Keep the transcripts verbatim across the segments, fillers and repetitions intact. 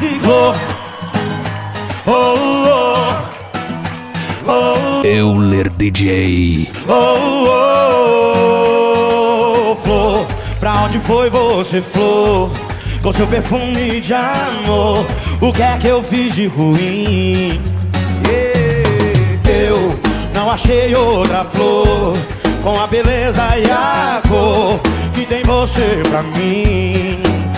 Flor, oh, oh, oh, Euler D J. oh, oh, flor, pra onde foi você, flor? Com seu perfume de amor, o que é que eu fiz de ruim? Eu não achei outra flor com a beleza e a cor que tem você pra mim.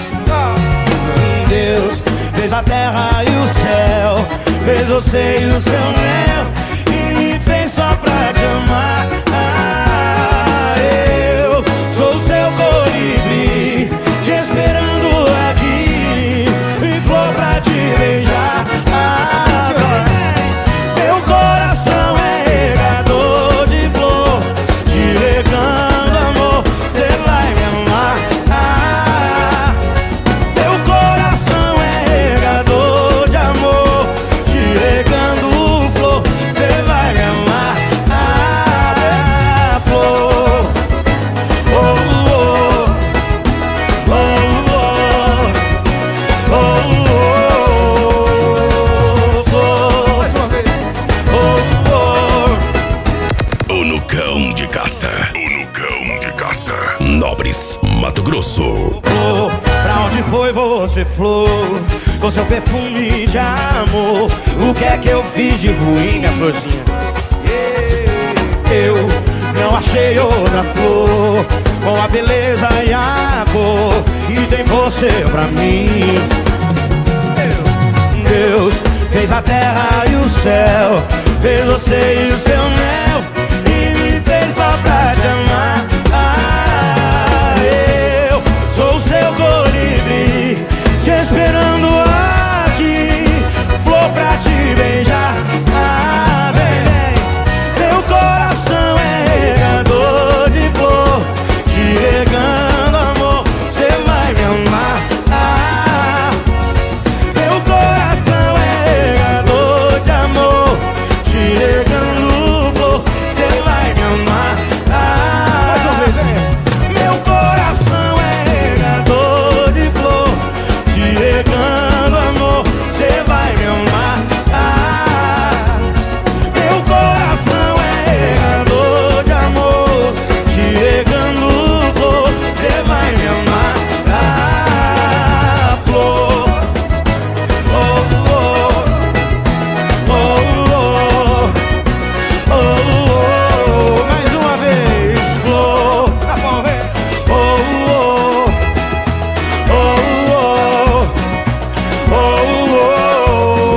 Deus fez a terra e o céu, fez você e o seu mel, e me fez só pra te amar. Ah, eu sou o seu colibri, te esperando aqui, e flor pra te beijar. Ah, meu coração é regador de flor, te regando amor, cê vai me amar. Ah, meu coração é regador de amor, te regando flor, cê vai me amar. Ah, flor, oh, oh, oh, oh, oh, oh, flor. Mais uma vez. O Nucão de Caça. O Nucão de Caça. Nobres, Mato Grosso. Flor, pra onde foi você, flor? Com seu perfume de amor, o que é que eu fiz de ruim, minha florzinha? Eu não achei outra flor com a beleza e a cor e tem você pra mim. Deus fez a terra e o céu, fez você e o seu mel, e me fez só pra te amar. Ah, eu sou o seu colibri, te esperando aqui, flor pra te beijar. Ah, vem, meu coração é regador de flor, te regando amor, cê vai me amar. Ah, meu coração é regador de amor, te regando flor, cê vai me amar. Ah, mais uma vez, hein? Meu coração é regador de flor, te regando amor, cê vai me amar. Ah, meu coração é regador de amor, te regando flor, cê vai me amar. Ah, flor, oh, oh, oh, oh, oh, oh, mais uma vez, flor, tá bom, vem. Oh, oh, oh, oh,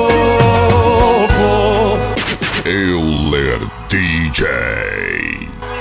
oh, oh, oh, flor. Euler D J.